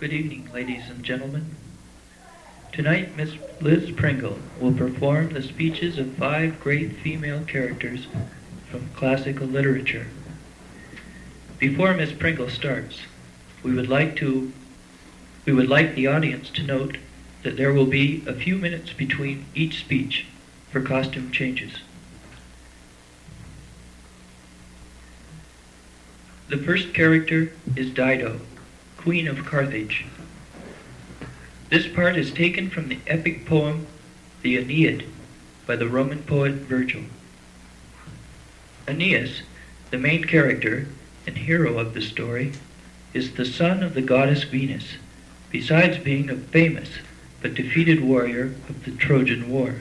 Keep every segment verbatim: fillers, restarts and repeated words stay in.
Good evening, ladies and gentlemen. Tonight, Miss Liz Pringle will perform the speeches of five great female characters from classical literature. Before Miss Pringle starts, we would like to we would like the audience to note that there will be a few minutes between each speech for costume changes. The first character is Dido, Queen of Carthage. This part is taken from the epic poem The Aeneid by the Roman poet Virgil. Aeneas, the main character and hero of the story, is the son of the goddess Venus, besides being a famous but defeated warrior of the Trojan War.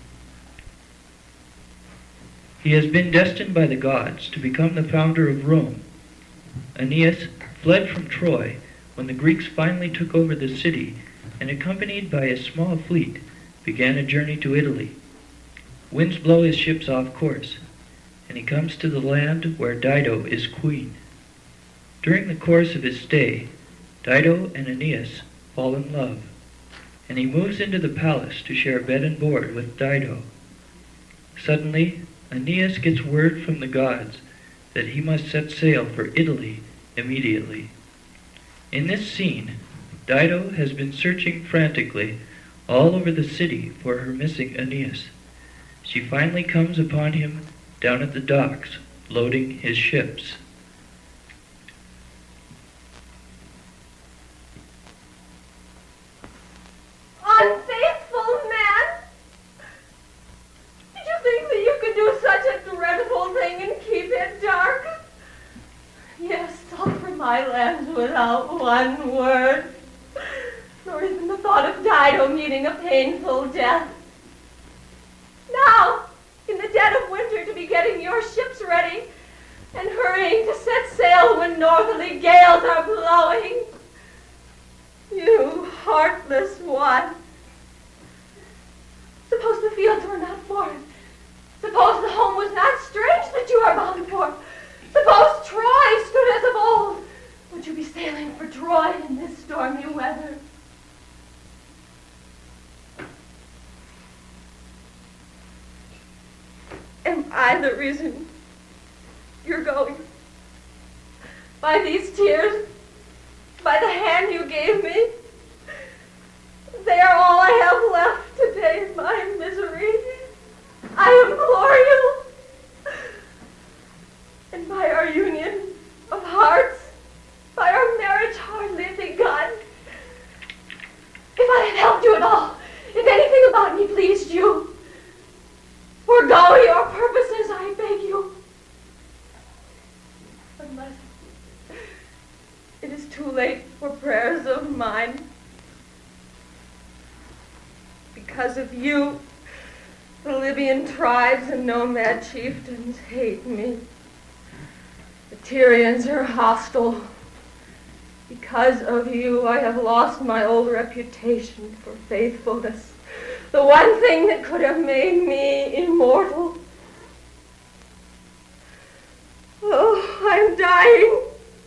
He has been destined by the gods to become the founder of Rome. Aeneas fled from Troy when the Greeks finally took over the city and, accompanied by a small fleet, began a journey to Italy. Winds blow his ships off course, and he comes to the land where Dido is queen. During the course of his stay, Dido and Aeneas fall in love, and he moves into the palace to share bed and board with Dido. Suddenly, Aeneas gets word from the gods that he must set sail for Italy immediately. In this scene, Dido has been searching frantically all over the city for her missing Aeneas. She finally comes upon him down at the docks, loading his ships. Unfaithful man! Did you think that you could do such a dreadful thing and keep it dark? Yes, all from my land without one word, nor even the thought of Dido meeting a painful death. Now, in the dead of winter, to be getting your ships ready and hurrying to set sail when northerly gales are blowing. You heartless one. Suppose the fields were not foreign. Suppose the home was not strange that you are bound for. Suppose Troy stood as of old. Would you be sailing for Troy in this stormy weather? Am I the reason you're going? By these tears? By the hand you gave me? They are all I have left today in my misery. I implore you. And by our union of hearts, by our marriage hardly begun, if I had helped you at all, if anything about me pleased you, forego your purposes, I beg you. Unless it is too late for prayers of mine. Because of you, the Libyan tribes and nomad chieftains hate me. The Tyrians are hostile. Because of you, I have lost my old reputation for faithfulness, the one thing that could have made me immortal. Oh, I'm dying.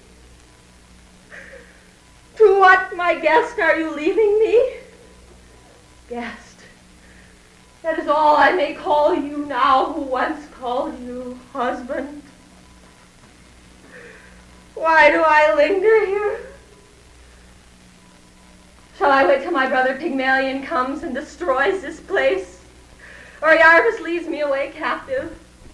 To what, my guest, are you leaving me? Guest. That is all I may call you now, who once called you husband. Why do I linger here? Shall I wait till my brother Pygmalion comes and destroys this place? Or Iarbas leads me away captive?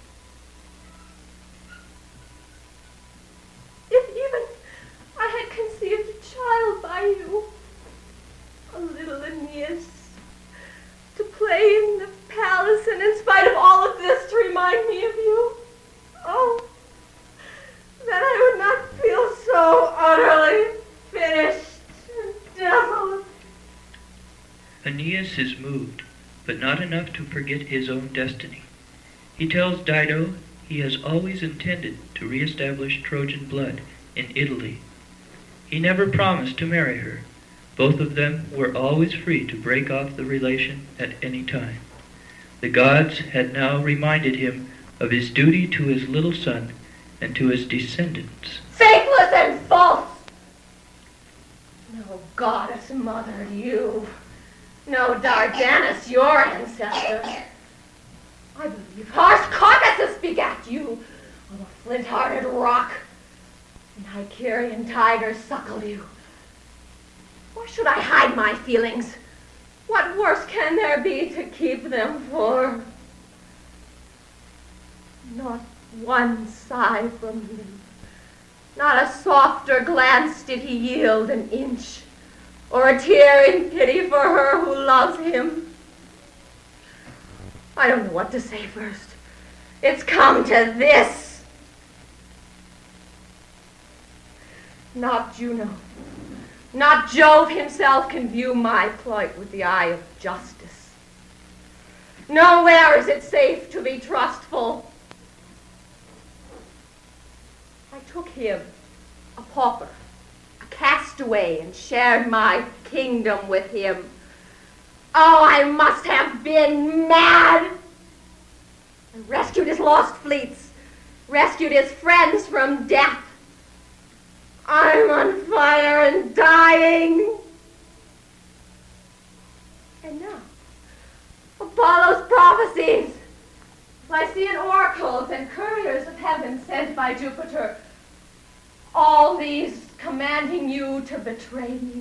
If even I had conceived a child by you, a little Aeneas, to play in the palace, and in spite of all of this to remind me of you, oh, that I would not feel so utterly finished and desolate. Aeneas is moved, but not enough to forget his own destiny. He tells Dido he has always intended to reestablish Trojan blood in Italy. He never promised to marry her. Both of them were always free to break off the relation at any time. The gods had now reminded him of his duty to his little son and to his descendants. Faithless and false! No. No goddess mothered you. No Dardanus, your ancestor. I believe harsh Caucasus begat you on a flint-hearted rock, and Hycerian tigers suckled you. Why should I hide my feelings? What worse can there be to keep them for? Not one sigh from him, not a softer glance did he yield an inch, or a tear in pity for her who loves him. I don't know what to say first. It's come to this. Not Juno, not Jove himself can view my plight with the eye of justice. Nowhere is it safe to be trustful. I took him, a pauper, a castaway, and shared my kingdom with him. Oh, I must have been mad! I rescued his lost fleets, rescued his friends from death. I'm on fire and dying. And now, Apollo's prophecies, Lycian oracles and couriers of heaven sent by Jupiter, all these commanding you to betray me.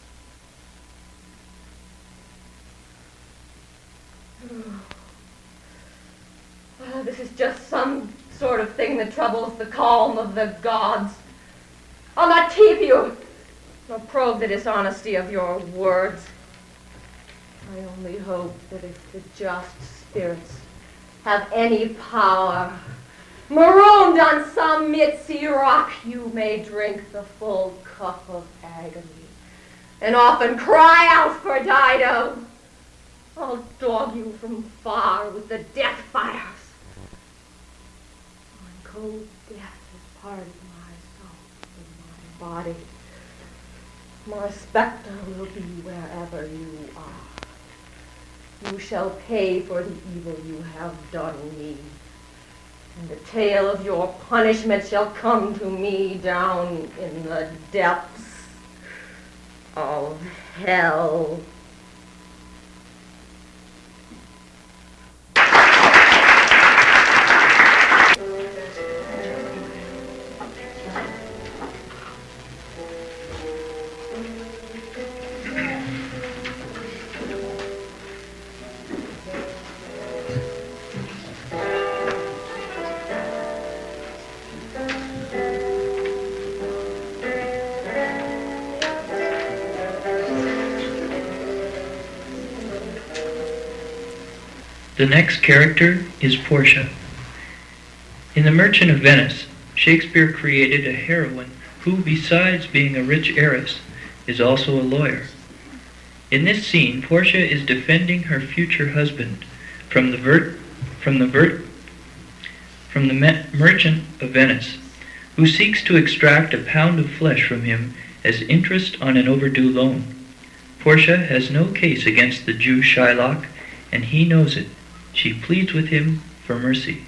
Oh, this is just some sort of thing that troubles the calm of the gods. I'll not keep you, nor probe the dishonesty of your words. I only hope that if the just spirits have any power, marooned on some mid-sea rock, you may drink the full cup of agony, and often cry out for Dido. I'll dog you from far with the death fires. On cold death has parted my soul from my body. My specter will be wherever you are. You shall pay for the evil you have done me, and the tale of your punishment shall come to me down in the depths of hell. The next character is Portia. In The Merchant of Venice, Shakespeare created a heroine who, besides being a rich heiress, is also a lawyer. In this scene, Portia is defending her future husband from the vert, from the vert, from the me- merchant of Venice, who seeks to extract a pound of flesh from him as interest on an overdue loan. Portia has no case against the Jew Shylock, and he knows it. She pleads with him for mercy.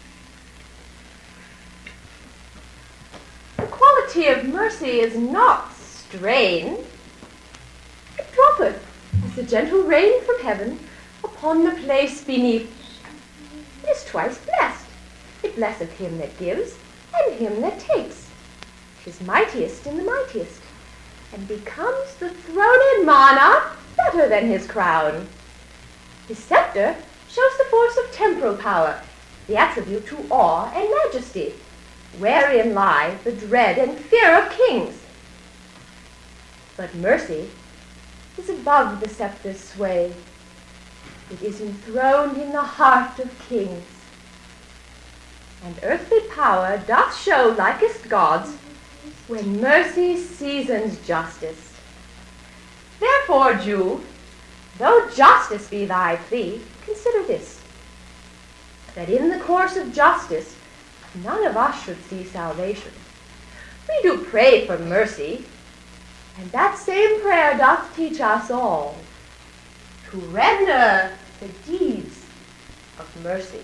The quality of mercy is not strain. It droppeth as the gentle rain from heaven upon the place beneath. It is twice blessed. It blesseth him that gives and him that takes. It is mightiest in the mightiest, and becomes the throned monarch better than his crown. His scepter shows the force of temporal power, the attribute to awe and majesty, wherein lie the dread and fear of kings. But mercy is above the scepter's sway. It is enthroned in the heart of kings. And earthly power doth show likest gods when mercy seasons justice. Therefore, Jew, though justice be thy plea, consider this, that in the course of justice none of us should see salvation. We do pray for mercy, and that same prayer doth teach us all to render the deeds of mercy.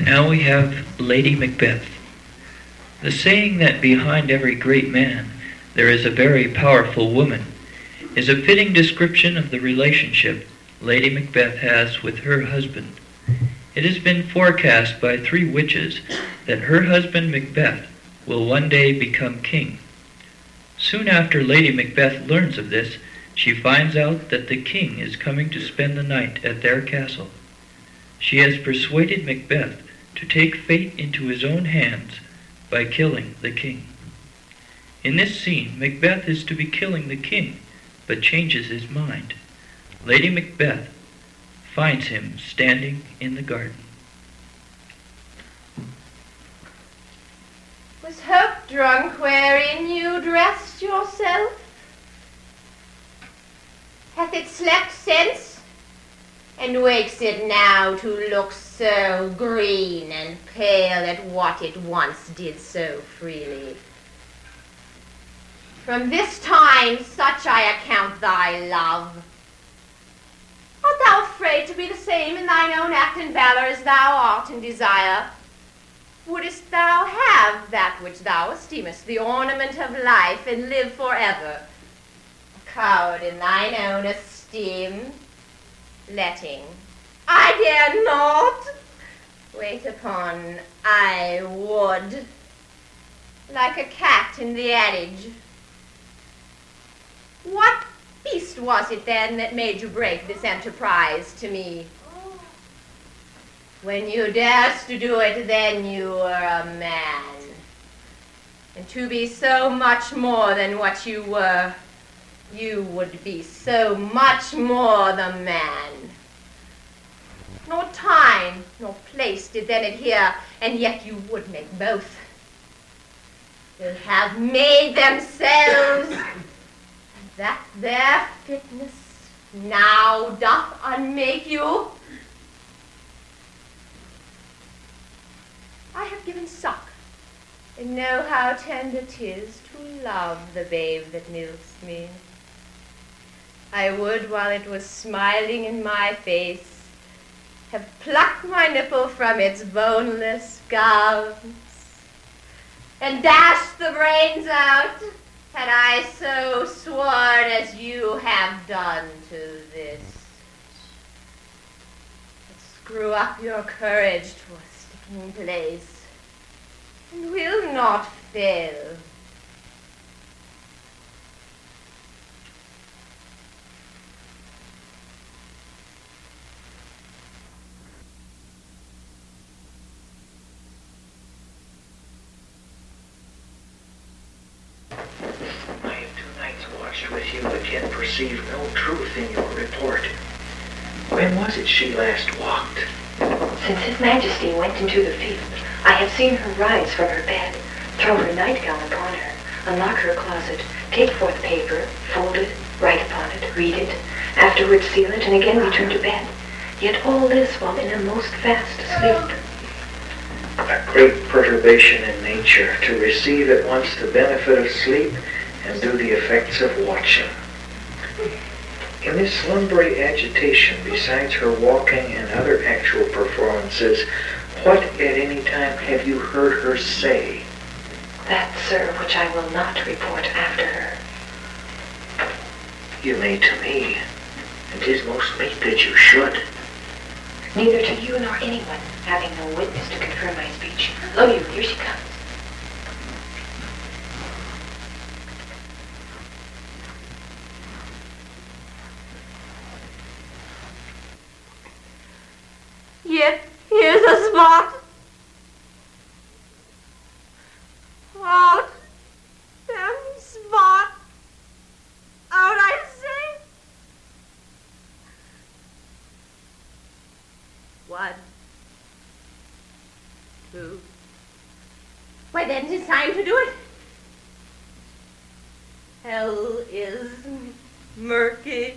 And now we have Lady Macbeth. The saying that behind every great man there is a very powerful woman is a fitting description of the relationship Lady Macbeth has with her husband. It has been forecast by three witches that her husband Macbeth will one day become king. Soon after Lady Macbeth learns of this, she finds out that the king is coming to spend the night at their castle. She has persuaded Macbeth to take fate into his own hands by killing the king. In this scene, Macbeth is to be killing the king, but changes his mind. Lady Macbeth finds him standing in the garden. Was hope drunk wherein you dressed yourself? Hath it slept since, and wakes it now to look so green and pale at what it once did so freely? From this time such I account thy love. Art thou afraid to be the same in thine own act and valor as thou art in desire? Wouldest thou have that which thou esteemest the ornament of life, and live forever, a coward in thine own esteem, letting, I dare not, wait upon I would, like a cat in the adage? What beast was it then that made you break this enterprise to me? When you darest to do it, then you were a man. And to be so much more than what you were, you would be so much more the man. Nor time nor place did then adhere, and yet you would make both. They have made themselves, and that their fitness now doth unmake you. I have given suck, and know how tender 'tis to love the babe that milks me. I would, while it was smiling in my face, have plucked my nipple from its boneless gums, and dashed the brains out, had I so sworn as you have done to this. But screw up your courage to a sticking place, and will not fail. With you, but yet perceive no truth in your report. When was it she last walked? Since His Majesty went into the field, I have seen her rise from her bed, throw her nightgown upon her, unlock her closet, take forth paper, fold it, write upon it, read it, afterwards seal it, and again return to bed. Yet all this while in a most fast sleep. A great perturbation in nature, to receive at once the benefit of sleep and do the effects of watching. In this slumbery agitation, besides her walking and other actual performances, what at any time have you heard her say? That, sir, which I will not report after her. You may to me, and 'tis most meet that you should. Neither to you nor anyone, having no witness to confirm my speech. Lo you, here she comes. Yet here's a spot. Out. Damn spot. Out, I say. One. Two. Why, then 'tis time to do it. Hell is murky.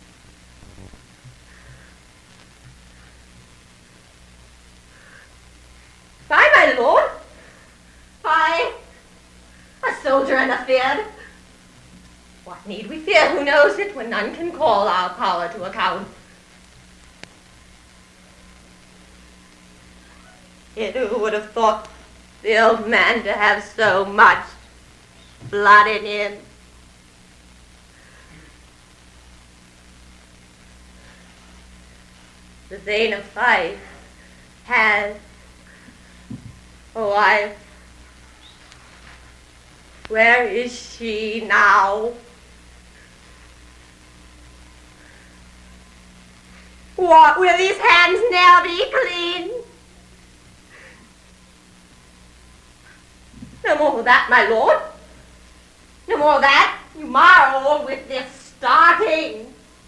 By my lord, I, a soldier and a feared. What need we fear? Who knows it when none can call our power to account? kid, who would have thought the old man to have so much blood in him? The Thane of Fife has a wife. Where is she now? What will his hands now be clean? No more of that, my lord. No more of that. You marvel with this starting.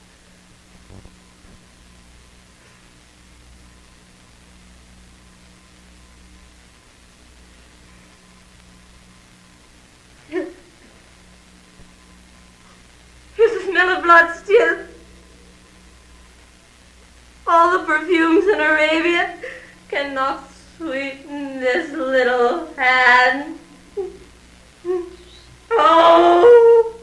Here's the smell of blood still. All the perfumes in Arabia cannot sweeten this little hand. Oh!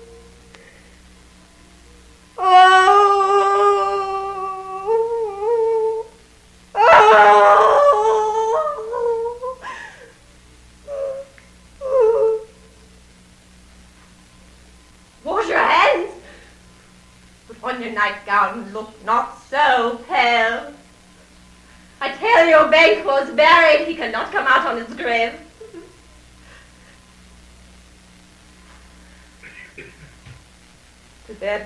Oh! Oh! Wash your hands. Put on your nightgown and look not so pale. I tell you, Banquo's buried. He cannot come out on his grave. To bed.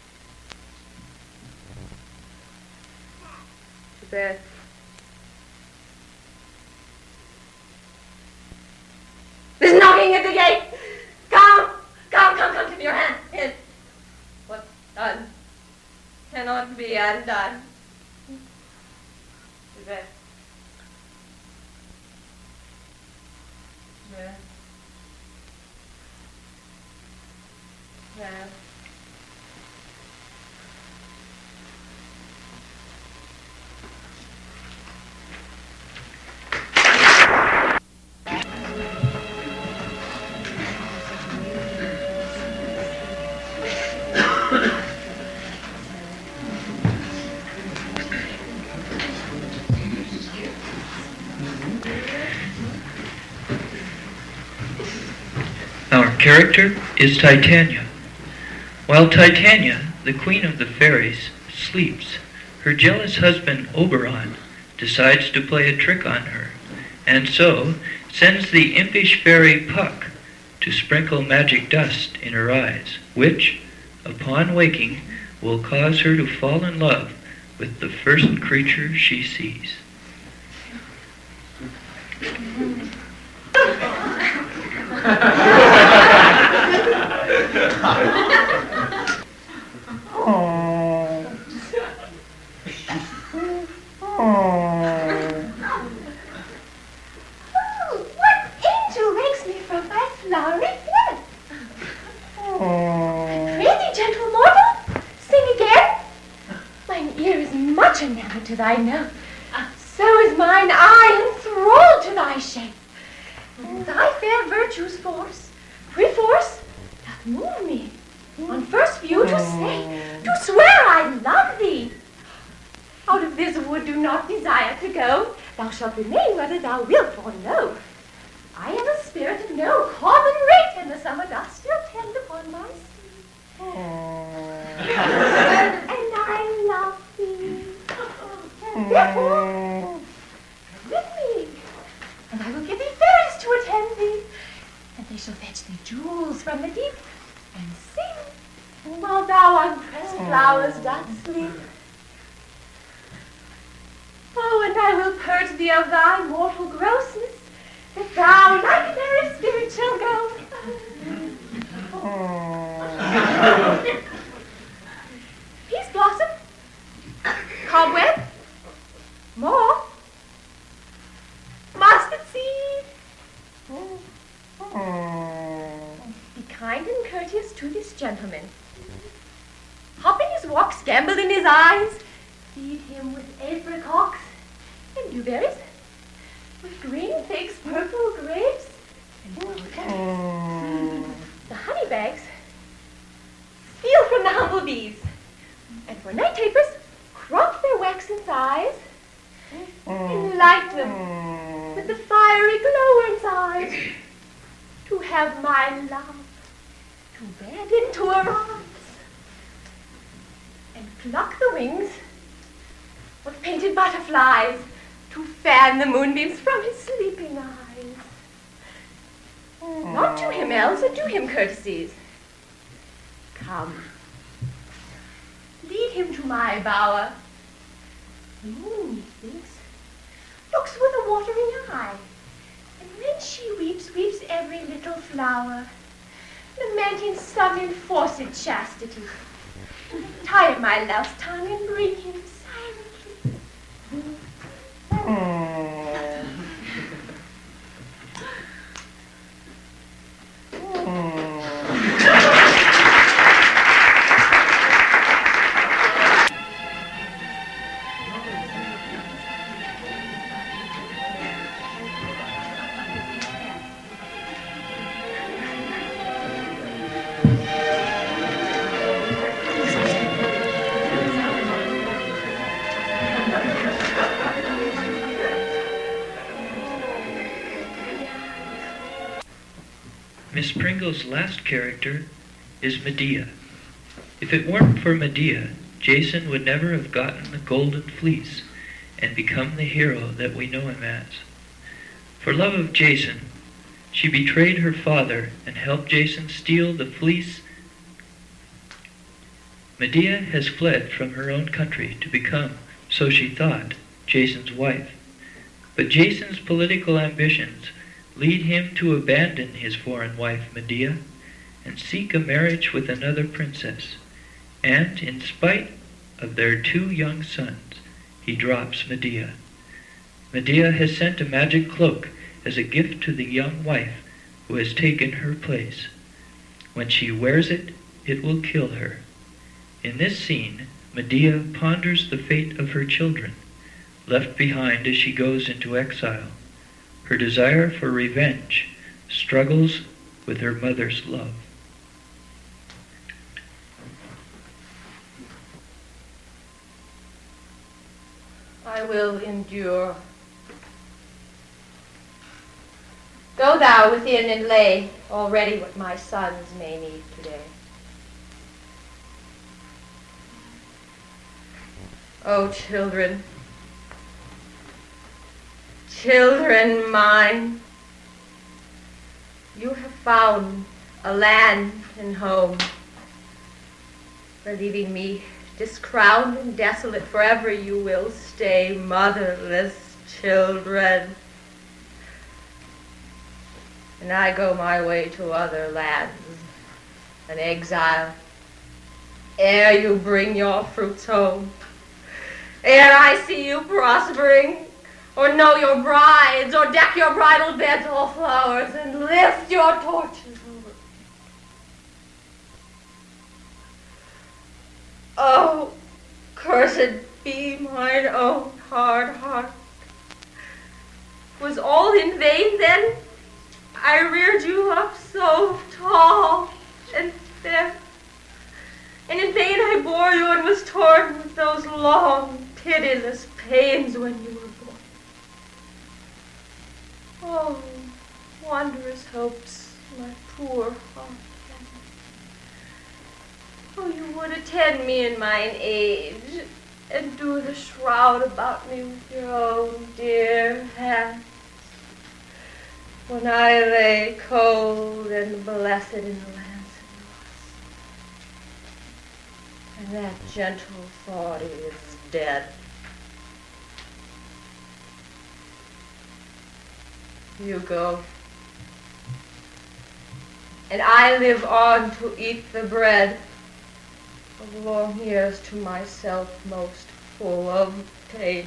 To bed. There's knocking at the gate. Come, come, come, come, give me your hand. In. What's done cannot be undone. To bed. Bed. Bed. Our character is Titania. While Titania, the queen of the fairies, sleeps, her jealous husband Oberon decides to play a trick on her, and so sends the impish fairy Puck to sprinkle magic dust in her eyes, which, upon waking, will cause her to fall in love with the first creature she sees. To thy note, so is mine eye enthralled to thy shape. And thy fair virtue's force, free force, doth move me, on first view to say, to swear I love thee. Out of this wood do not desire to go, thou shalt remain whether thou wilt or no. I am a spirit of no common rate, and the summer doth still tend upon my sleep. And I love thee. Therefore, with me, and I will give thee fairies to attend thee, and they shall fetch thee jewels from the deep, and sing, while thou on pressed flowers dost sleep. Oh, and I will purge thee of thy mortal grossness, that thou, like their spirit, shall go. Peace blossom, cobweb, more, mustard seed. Be kind and courteous to this gentleman. Hop in his walks, gambol in his eyes, feed him with apricots and dewberries, with green figs, purple grapes, and blueberries. The honey bags steal from the humble bees, and for night tapers, crop their waxen thighs, and light them the fiery glowworm's eyes, to have my love, to bed into her arms, and pluck the wings of painted butterflies, to fan the moonbeams from his sleeping eyes. Not do him else, or do him courtesies. Come, lead him to my bower. The moon, methinks, looks with a watering eye, and when she weeps, weeps every little flower, lamenting some enforced chastity. Tie up my love's tongue and bring him silently. Miss Pringle's last character is Medea. If it weren't for Medea, Jason would never have gotten the golden fleece and become the hero that we know him as. For love of Jason, she betrayed her father and helped Jason steal the fleece. Medea has fled from her own country to become, so she thought, Jason's wife. But Jason's political ambitions lead him to abandon his foreign wife Medea and seek a marriage with another princess. And in spite of their two young sons, he drops Medea. Medea has sent a magic cloak as a gift to the young wife who has taken her place. When she wears it, it will kill her. In this scene, Medea ponders the fate of her children, left behind as she goes into exile. Her desire for revenge struggles with her mother's love. I will endure. Go thou within and lay already what my sons may need today. O children, children mine, you have found a land and home, where leaving me discrowned and desolate forever you will stay, motherless children. And I go my way to other lands, an exile, ere you bring your fruits home, ere I see you prospering, or know your brides, or deck your bridal beds all flowers, and lift your torches over. Oh, cursed be mine own hard heart. Was all in vain then? I reared you up so tall and fair, and in vain I bore you and was torn with those long, pitiless pains when you were born. Oh, wondrous hopes, my poor heart. Oh, you would attend me in mine age, and do the shroud about me with your own dear hands, when I lay cold and blessed in the lands of yours, and that gentle thought is dead. You go, and I live on to eat the bread of long years to myself most full of pain.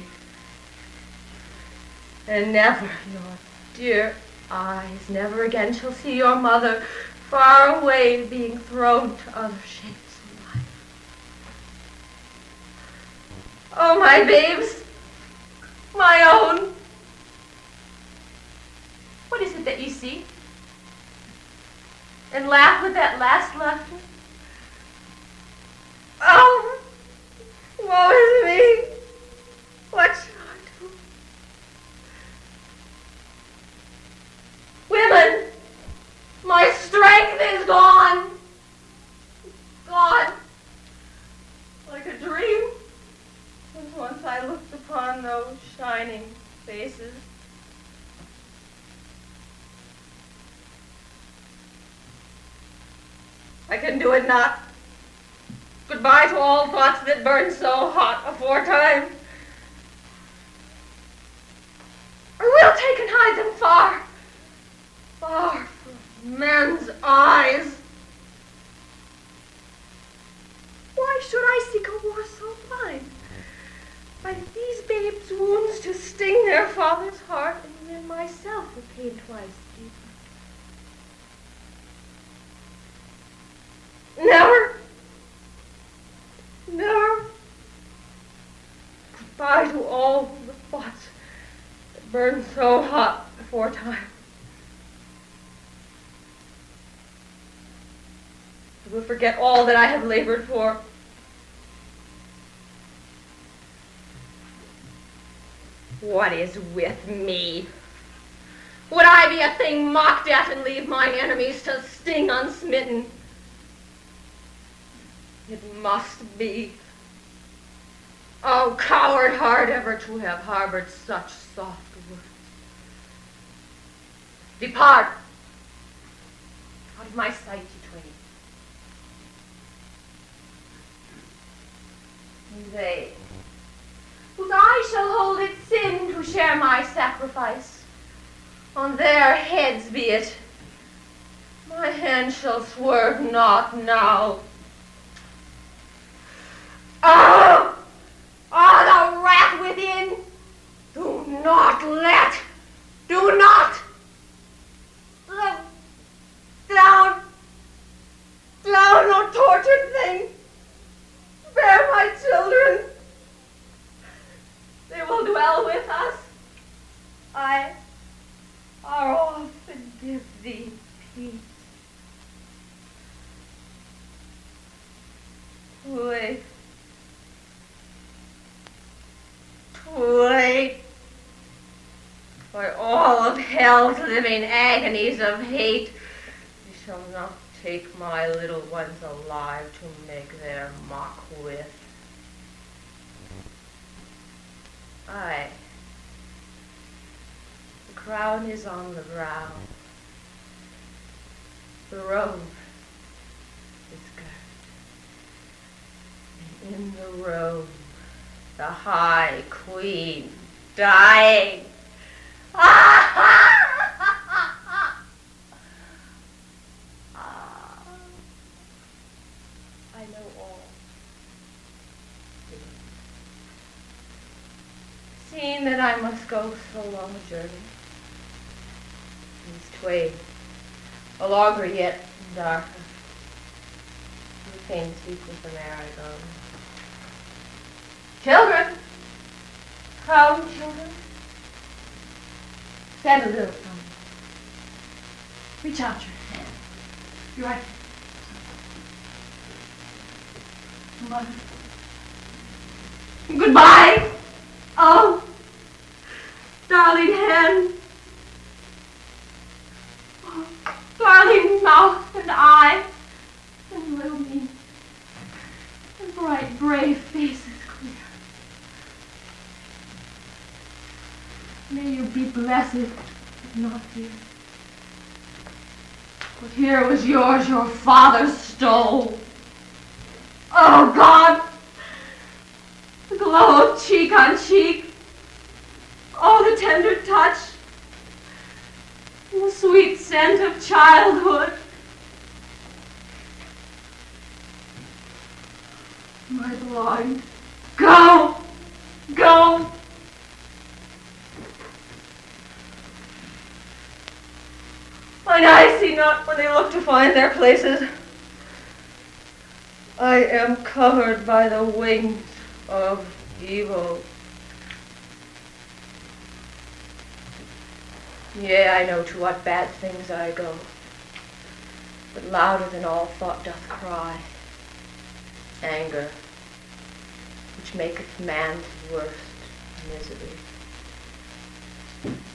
And never your dear eyes never again shall see your mother far away being thrown to other shapes of life. Oh, my babes, my own, what is it that you see? And laugh with that last laughter? Oh, woe is me. What shall I do? My strength is gone. Gone. Like a dream. And once I looked upon those shining faces. I can do it not. Goodbye to all thoughts that burned so hot aforetime. I will take and hide them far, far from men's eyes. Why should I seek a war so blind? By these babes' wounds to sting their father's heart, and then myself a pain twice deeper. Never, never. Goodbye to all the thoughts that burned so hot aforetime. I will forget all that I have labored for. What is with me? Would I be a thing mocked at and leave mine enemies to sting unsmitten? It must be. Oh, coward heart, ever to have harbored such soft words. Depart out of my sight, ye twain. They, whose eye shall hold it sin to share my sacrifice, on their heads be it. My hand shall swerve not now. Oh! Oh, the wrath within! Do not let! Do not! Down! Down! Down, O tortured thing! Spare my children! They will dwell with us. I are off and give thee peace. Too late. Too late. By all of hell's living agonies of hate, they shall not take my little ones alive to make their mock with. Aye, the crown is on the brow, the robe is girt, and in the robe the high queen dying. Ah! I know all. Seeing that I must go so long a journey, these twain, a longer yet and darker, you fain speak with them ere I go. Children! Come, children. Stand a little from me. Reach out your hand. You're right. Mother. Goodbye! Oh, darling hand. Oh, darling mouth and eye. And little me. And bright, brave faces clear. May you be blessed, if not here. What here was yours, your father stole. Oh, God! The glow of cheek on cheek. Oh, the tender touch. The sweet scent of childhood. My belonged. Go! Go! Mine eyes see not when they look to find their places. I am covered by the wings of evil. Yea, I know to what bad things I go, but louder than all thought doth cry, anger, which maketh man's worst misery.